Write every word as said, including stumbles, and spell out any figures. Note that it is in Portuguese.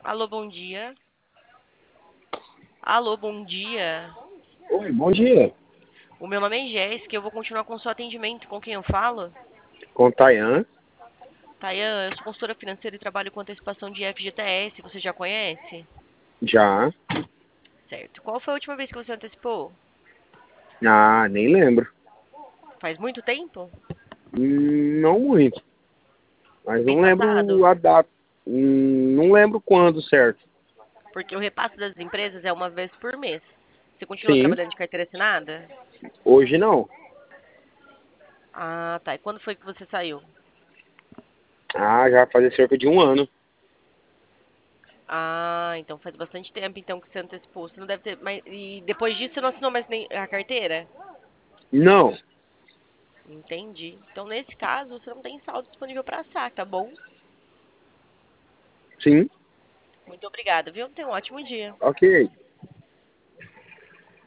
Alô, bom dia. Alô, bom dia. Oi, bom dia. O meu nome é Jéssica, eu vou continuar com o seu atendimento. Com quem eu falo? Com Tayan? Tayan, eu sou consultora financeira e trabalho com antecipação de F G T S. Você já conhece? Já. Certo. Qual foi a última vez que você antecipou? Ah, nem lembro. Faz muito tempo? Hum, não muito, mas Mês não lembro passado? a data. Hum, não lembro quando, certo? Porque o repasse das empresas é uma vez por mês. Você continua Sim, trabalhando de carteira assinada? hoje não. Ah, tá. E quando foi que você saiu? Ah, já faz cerca de um ano. Ah, então faz bastante tempo então que você antecipou. Você não deve ter. Mas, e depois disso você não assinou mais nem a carteira? Não, Entendi. Então, nesse caso, você não tem saldo disponível para assar, tá bom? sim, Muito obrigada, viu? Tenha um ótimo dia. ok.